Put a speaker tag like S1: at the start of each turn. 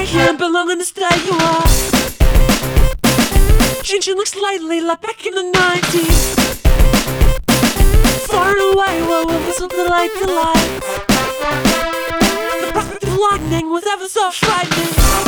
S1: can't belong in the style you are. Changing looks slightly like back in the 90s. Far away, well, with something like the light. The prospect of lightning was ever so frightening.